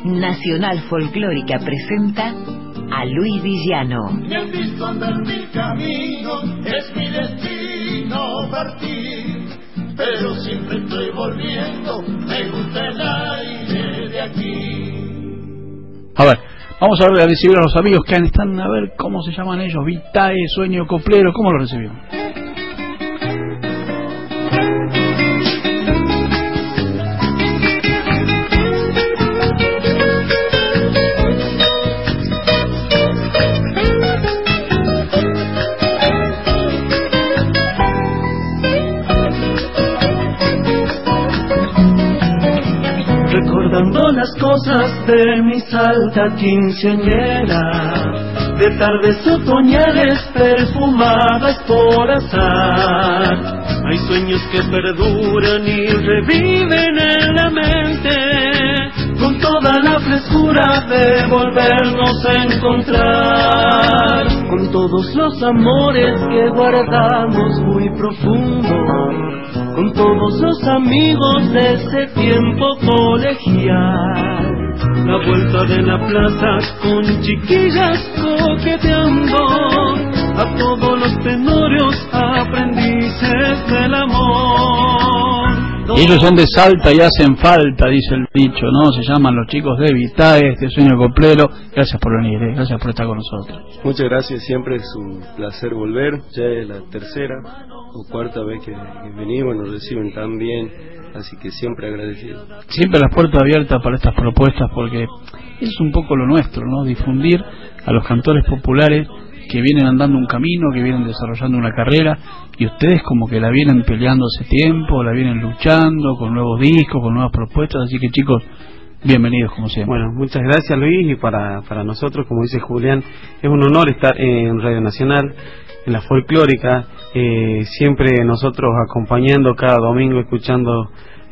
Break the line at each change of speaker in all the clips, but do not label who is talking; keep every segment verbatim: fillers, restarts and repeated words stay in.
Nacional Folclórica presenta a Luis Villano.
Me han visto andar mi camino, es mi destino partir, pero siempre estoy volviendo, me gusta el aire de aquí.
A ver, vamos a ver a recibir a los amigos que están, a ver cómo se llaman ellos, Vitae, Sueño Coplero, ¿cómo lo recibimos?
Recordando las cosas de mi salta quinceañera, de tardes otoñales perfumadas por azar. Hay sueños que perduran y reviven en la mente, con toda la frescura de volvernos a encontrar, con todos los amores que guardamos muy profundo, con todos los amigos de ese tiempo colegial. La vuelta de la plaza con chiquillas coqueteando, a todos los tenorios aprendices del amor.
Ellos son de Salta y hacen falta, dice el dicho, ¿no? Se llaman los chicos de Vitae, este Sueño Coplero. Gracias por venir, ¿eh? Gracias por estar con nosotros.
Muchas gracias, siempre es un placer volver. Ya es la tercera o cuarta vez que, que venimos, nos reciben tan bien, así que siempre agradecido. Siempre
las puertas abiertas para estas propuestas, porque es un poco lo nuestro, ¿no? Difundir a los cantores populares que vienen andando un camino, que vienen desarrollando una carrera, y ustedes como que la vienen peleando hace tiempo, la vienen luchando con nuevos discos, con nuevas propuestas, así que chicos, bienvenidos como siempre.
Bueno, muchas gracias Luis, y para, para nosotros, como dice Julián, es un honor estar en Radio Nacional, en la folclórica, eh, siempre nosotros acompañando cada domingo, escuchando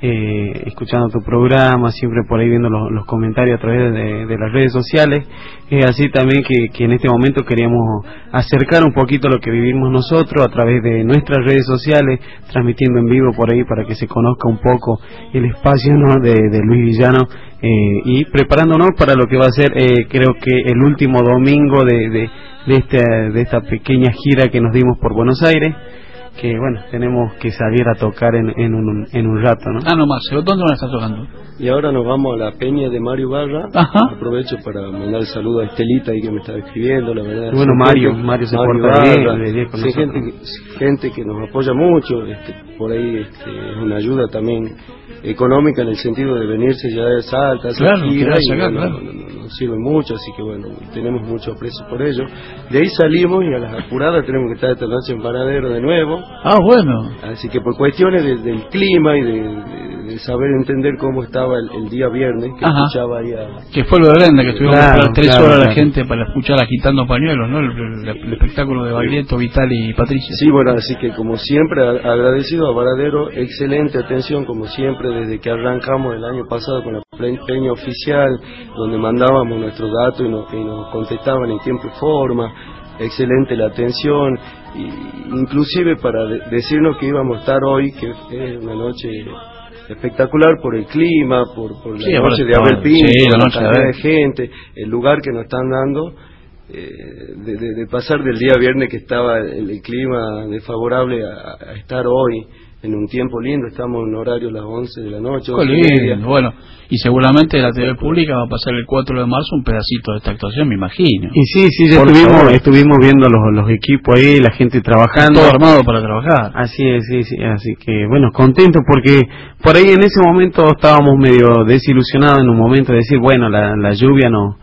eh, escuchando tu programa, siempre por ahí viendo los, los comentarios a través de, de las redes sociales. Es eh, así también que, que en este momento queríamos acercar un poquito lo que vivimos nosotros a través de nuestras redes sociales, transmitiendo en vivo por ahí para que se conozca un poco el espacio, ¿no?, de, de Luis Villano, eh, y preparándonos para lo que va a ser, eh, creo que el último domingo de, de, de, este, de esta pequeña gira que nos dimos por Buenos Aires, que bueno, tenemos que salir a tocar en, en, un, en un rato, ¿no?
Ah, no más, ¿dónde van a estar tocando?
Y ahora nos vamos a la peña de Mario Barra.
Ajá.
Aprovecho para mandar saludo a Estelita ahí que me estaba escribiendo, la verdad.
Bueno, Mario, gente, Mario se
Mario
porta
Barra,
bien, bien con
sí, gente, gente que nos apoya mucho, este, por ahí este, es una ayuda también económica en el sentido de venirse ya de Salta, hacer
claro,
gira, y
acá,
bueno,
claro.
nos, nos sirve mucho, así que bueno, tenemos mucho aprecio por ello. De ahí salimos y a las apuradas tenemos que estar esta noche en Varadero de nuevo.
Ah, bueno.
Así que por cuestiones de, del clima y de, de, de saber entender cómo estaba el, el día viernes, que
Ajá.
escuchaba ahí a...
Que fue lo de Brenda, que estuvimos
claro,
tres
claro,
horas
claro.
la gente para escuchar Agitando Pañuelos, ¿no? El, el, el espectáculo de Baglietto, Vital y Patricia.
Sí, bueno, así que como siempre, a, agradecido a Varadero, excelente atención, como siempre, desde que arrancamos el año pasado con la peña oficial, donde mandábamos nuestros datos y nos, y nos contestaban en tiempo y forma. Excelente la atención, y inclusive para de, decirnos que íbamos a estar hoy, que es una noche espectacular por el clima, por, por la
sí,
noche de
no,
Abel Pinto,
sí, la
la
noche
cantidad
de,
de gente, el lugar que nos están dando, eh, de, de, de pasar del día viernes que estaba el, el clima desfavorable a, a estar hoy en un tiempo lindo. Estamos en horario a las once de la noche.
Qué lindo, bueno, y seguramente la T V pública va a pasar el cuatro de marzo un pedacito de esta actuación, me imagino.
Y sí, sí, ya estuvimos, estuvimos viendo los, los equipos ahí, la gente trabajando.
Todo armado para trabajar.
Así es, sí, sí, así que bueno, contentos porque por ahí en ese momento estábamos medio desilusionados en un momento de decir, bueno, la, la lluvia no,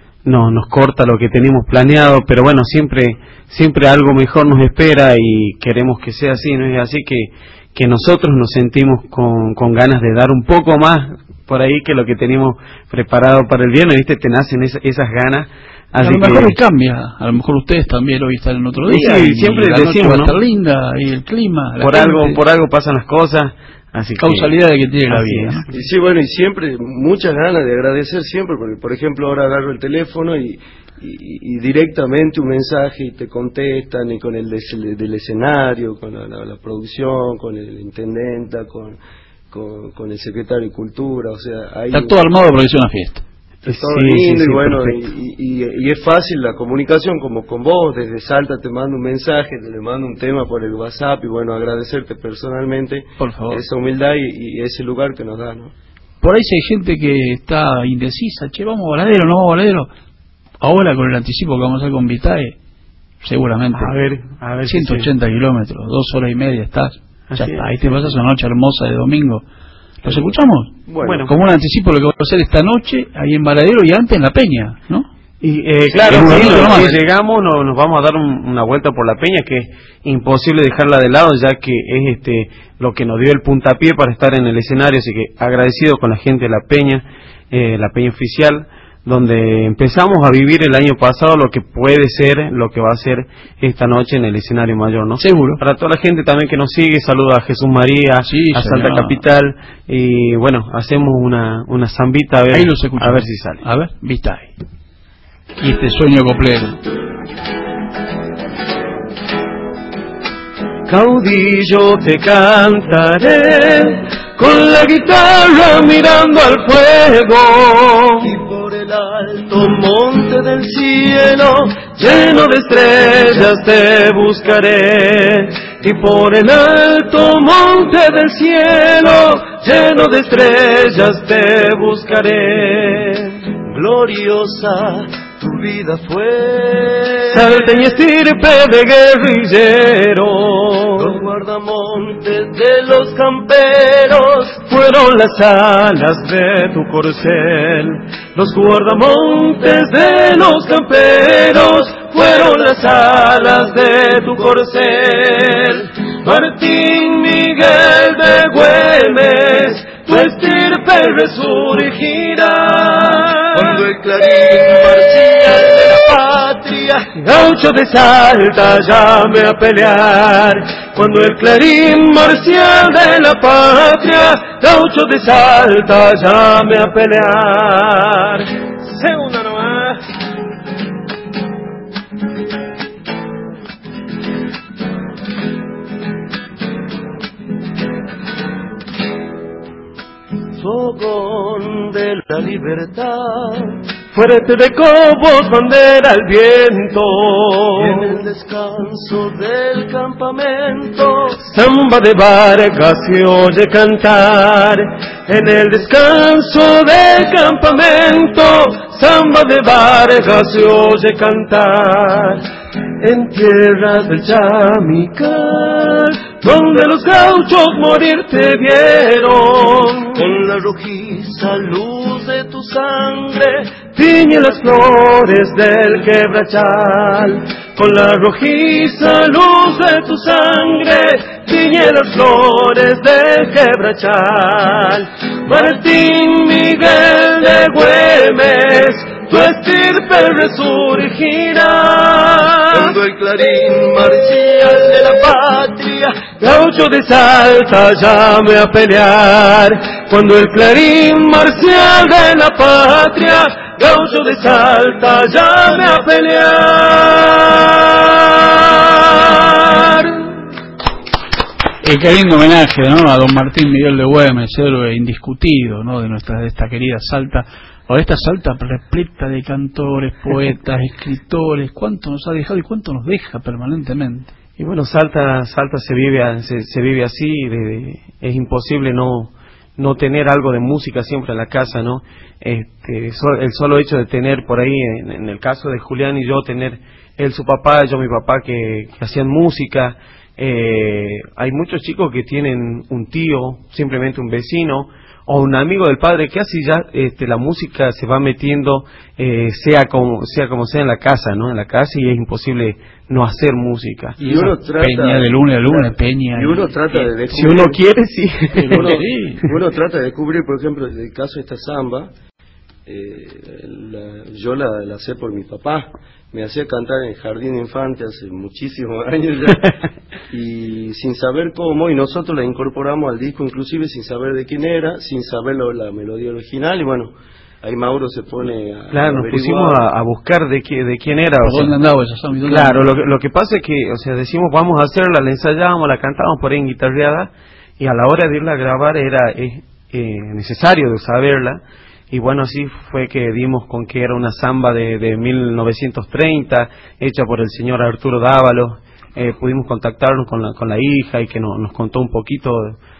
no nos corta lo que teníamos planeado, pero bueno, siempre, siempre algo mejor nos espera y queremos que sea así, ¿no? Es así que que nosotros nos sentimos con, con ganas de dar un poco más por ahí que lo que teníamos preparado para el viernes, ¿viste? Te nacen esa, esas ganas. Así
a lo mejor
que...
cambia, a lo mejor ustedes también hoy están en otro día.
Sí,
y
siempre
la
decimos,
noche va a
¿no?
estar linda y el clima.
Por
gente.
algo, por algo pasan las cosas. Así
causalidad
que,
de que tiene la vida, ¿no?
Y sí, bueno, y siempre muchas ganas de agradecer siempre, porque por ejemplo ahora agarro el teléfono y, y, y directamente un mensaje y te contestan, y con el des, del escenario, con la, la, la producción, con el intendenta, con, con, con el secretario de Cultura, o sea, hay...
Está todo armado para que sea una fiesta.
todo
sí,
lindo
sí, sí,
y bueno, y,
perfecto.
y, y es fácil la comunicación como con vos, desde Salta te mando un mensaje, te le mando un tema por el WhatsApp y bueno, agradecerte personalmente
Por favor.
esa humildad y, y ese lugar que nos da, ¿no?
Por ahí si hay gente que está indecisa, che, vamos a Varadero, no vamos a Varadero. Ahora con el anticipo que vamos a hacer con Vitae, seguramente.
A ver, a ver.
ciento ochenta
si
kilómetros, dos horas y media estás. Ya
Así
está,
es.
ahí te pasas una noche hermosa de domingo. ¿Los escuchamos?
Bueno,
Como un anticipo lo que vamos a hacer esta noche, ahí en Varadero y antes en La Peña, ¿no?
Y eh, claro,
Sí,
sí,
sí,
no,
nomás.
si llegamos no, nos vamos a dar un- una vuelta por la Peña, que es imposible dejarla de lado, ya que es este lo que nos dio el puntapié para estar en el escenario, así que agradecido con la gente de la Peña, eh, la Peña Oficial, donde empezamos a vivir el año pasado lo que puede ser, lo que va a ser esta noche en el escenario mayor, ¿no?
Seguro.
Para toda la gente también que nos sigue, saludos a Jesús María,
Sí,
a
señor.
Salta Capital, y bueno, hacemos una, una zambita a ver,
Ahí los escuchamos.
a ver si sale.
A ver, Vitae. Y este sueño coplero.
Caudillo te cantaré con la guitarra mirando al fuego
Y por el alto monte del cielo,
lleno de estrellas te buscaré y por el alto monte del cielo lleno de estrellas te buscaré.
gloriosa tu vida fue.
Salteña estirpe de guerrillero,
Los guardamontes de los camperos,
fueron las alas de tu corcel, los guardamontes de los camperos, fueron las alas de tu corcel. Martín Miguel de Güemes, tu estirpe resurgirá.
cuando el clarín marcial de la patria,
Gaucho de Salta llame a pelear, cuando el clarín marcial de la patria, Gaucho de Salta llame a pelear. Segunda nomás.
fogón de la libertad,
Fuerte de cobos, bandera al viento,
en el descanso del campamento,
samba de Vargas se oye cantar, en el descanso del campamento, samba de Vargas se oye cantar. En tierras del Chamical, donde los gauchos morir te vieron,
con la rojiza luz de tu sangre,
tiñe las flores del quebrachal, con la rojiza luz de tu sangre, tiñe las flores del quebrachal. Martín Miguel de Güemes, tu estirpe resurgirá.
cuando el clarín marcial de la patria,
Gaucho de Salta llame a pelear, cuando el clarín marcial de la patria, Gaucho de Salta llame a pelear.
Eh, qué lindo homenaje, ¿no? A don Martín Miguel de Güemes, héroe indiscutido, ¿no? De nuestra, de esta querida Salta. Ahora esta Salta repleta de cantores, poetas, escritores, cuánto nos ha dejado y cuánto nos deja permanentemente.
Y bueno, Salta, Salta se vive, a- se, se vive así, de, de- es imposible no, no tener algo de música siempre en la casa, ¿no? Este, so- el solo hecho de tener por ahí, en, en el caso de Julián y yo, tener él su papá, yo mi papá, que, que hacían música. Eh, hay muchos chicos que tienen un tío, simplemente un vecino, o un amigo del padre, que así ya este, la música se va metiendo, eh, sea como sea como sea en la casa, ¿no? En la casa, y es imposible no hacer música.
Y uno
esa
trata-
Peña de lunes a lunes, Peña.
y uno trata de descubrir,
Si uno quiere, sí.
uno,
Sí.
uno trata de descubrir, por ejemplo, el caso de esta samba, eh, la- yo la, la sé por mi papá, me hacía cantar en el Jardín de Infante hace muchísimos años ya, y sin saber cómo, y nosotros la incorporamos al disco inclusive sin saber de quién era, sin saber lo- la melodía original, y bueno, ahí Mauro se pone a
Claro, nos
averiguar.
pusimos a, a buscar de, qué, de quién era.
¿Por
o sea,
dónde andaba esa samba? ¿Y dónde
claro,
andaba?
lo, que- lo que pasa es que, o sea, decimos vamos a hacerla, la ensayábamos, la cantábamos por ahí en guitarreada, y a la hora de irla a grabar era eh, eh, necesario de saberla, y bueno, así fue que dimos con que era una samba de, de mil novecientos treinta, hecha por el señor Arturo Dávalos. Eh, pudimos contactarnos con la, con la hija y que no, nos contó un poquito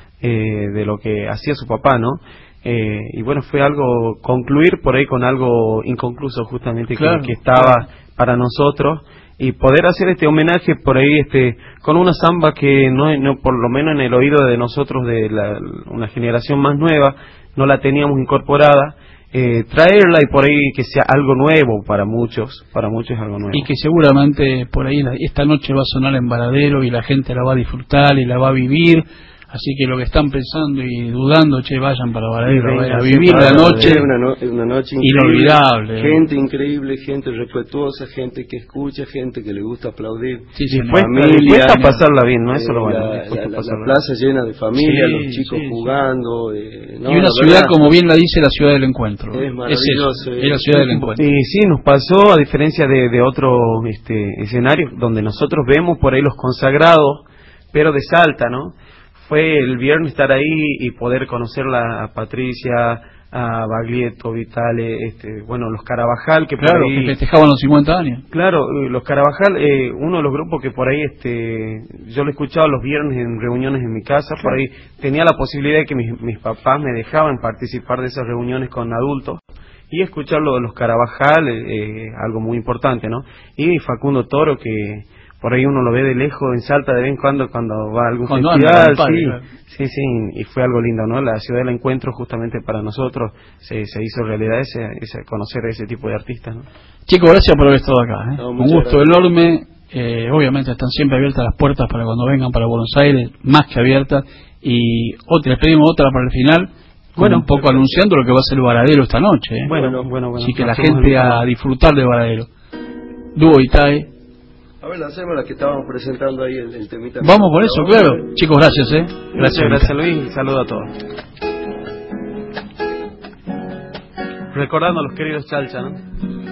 eh, de lo que hacía su papá, ¿no? Eh, y bueno, fue algo, concluir por ahí con algo inconcluso justamente, claro, que, que estaba claro. para nosotros, y poder hacer este homenaje por ahí este con una samba que no, no por lo menos en el oído de nosotros, de la, una generación más nueva, no la teníamos incorporada. Eh, traerla y por ahí que sea algo nuevo para muchos, para muchos es algo nuevo.
Y que seguramente por ahí la, esta noche va a sonar en Varadero y la gente la va a disfrutar y la va a vivir. Así que lo que están pensando y dudando, che, vayan para Varadero, vayan a vivir la noche,
una, no, una noche
inolvidable.
Gente increíble, gente respetuosa, gente que escucha, gente que le gusta aplaudir.
Sí, sí, dispuesta a pasarla bien, ¿no? Eso
eh,
lo bueno.
La, la, la, la plaza llena de familia, sí, los chicos sí, jugando. Eh, no,
y una ciudad, verdad, como bien la dice, la ciudad del encuentro.
Es maravilloso.
Es, eso, es la ciudad del encuentro.
Y sí, nos pasó, a diferencia de, de otros este, escenarios, donde nosotros vemos por ahí los consagrados, pero de Salta, ¿no? Fue el viernes estar ahí y poder conocerla a Patricia, a Baglietto, Vitale, este, bueno, los Carabajal, que
claro,
por ahí,
que festejaban los cincuenta años.
Claro, los Carabajal, eh, uno de los grupos que por ahí, este, yo lo escuchaba los viernes en reuniones en mi casa, claro. Por ahí tenía la posibilidad de que mis, mis papás me dejaban participar de esas reuniones con adultos y escuchar lo de los Carabajal, eh, algo muy importante, ¿no? Y Facundo Toro, que por ahí uno lo ve de lejos en Salta de vez en cuando cuando va a algún
cuando
festival,
anda,
sí,
padre,
sí, sí, y fue algo lindo, ¿no? La ciudad del encuentro justamente para nosotros se, se hizo realidad ese, ese conocer a ese tipo de artistas, ¿no?
Chicos, gracias por haber estado acá, ¿eh?
No,
un gusto
gracias.
enorme, eh, obviamente están siempre abiertas las puertas para cuando vengan para Buenos Aires, más que abiertas, y otra, les pedimos otra para el final, bueno, un poco perfecto. Anunciando lo que va a ser el Varadero esta noche, ¿eh?
Bueno, bueno, bueno.
Así que la gente a disfrutar de Varadero. Dúo Itae.
A ver, hacemos la que estábamos presentando ahí, el, el temita.
Vamos por eso, claro. Ver. Chicos, gracias, ¿eh?
Gracias, gracias Luis. Saludo a todos. Recordando a los queridos Chalcha, ¿no?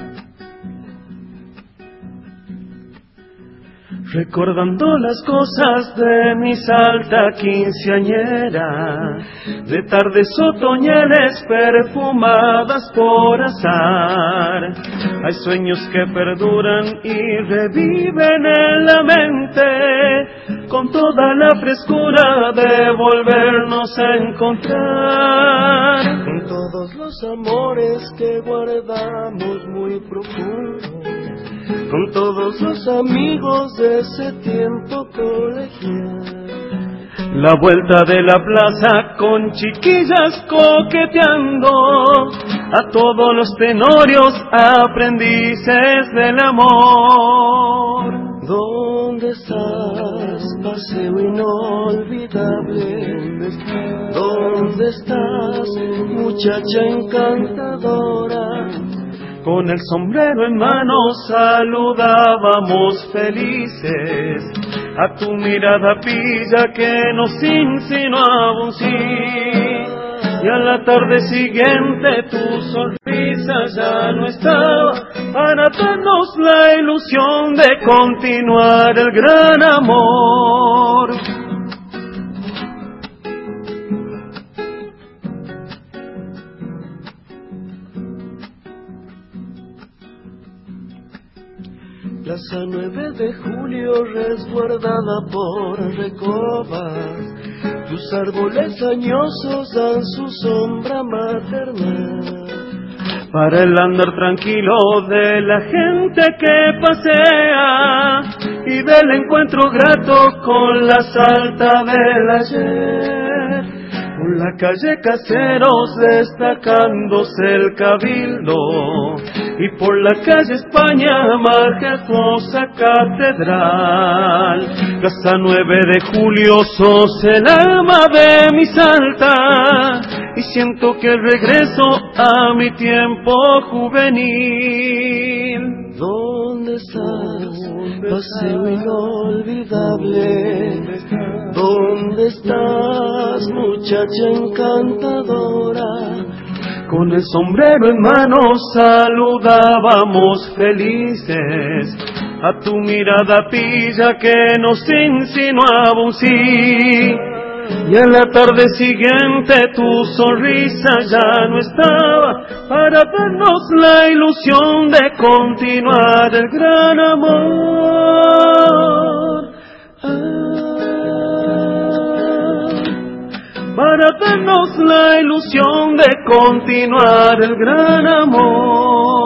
Recordando las cosas de mi Salta quinceañera, de tardes otoñales perfumadas por azar, hay sueños que perduran y reviven en la mente, con toda la frescura de volvernos a encontrar,
con todos los amores que guardamos muy profundos, con todos los amigos de ese tiempo colegial.
La vuelta de la plaza con chiquillas coqueteando, a todos los tenorios aprendices del amor.
¿Dónde estás, paseo inolvidable? ¿Dónde estás, muchacha encantadora?
Con el sombrero en mano saludábamos felices a tu mirada pilla que nos insinuaba un sí. Y a la tarde siguiente tu sonrisa ya no estaba para darnos la ilusión de continuar el gran amor.
Plaza nueve de julio resguardada por recobas, tus árboles añosos dan su sombra maternal.
Para el andar tranquilo de la gente que pasea y del encuentro grato con la Salta del ayer. Por la calle Caseros destacándose el cabildo y por la calle España majestuosa catedral. Casa nueve de julio sos el alma de mi Salta y siento que regreso a mi tiempo juvenil.
¿Dónde estás, paseo inolvidable? ¿Dónde estás, muchacha encantadora?
Con el sombrero en mano saludábamos felices a tu mirada pilla que nos insinuaba un sí. Y a la tarde siguiente tu sonrisa ya no estaba para darnos la ilusión de continuar el gran amor. Ah, para darnos la ilusión de continuar el gran amor.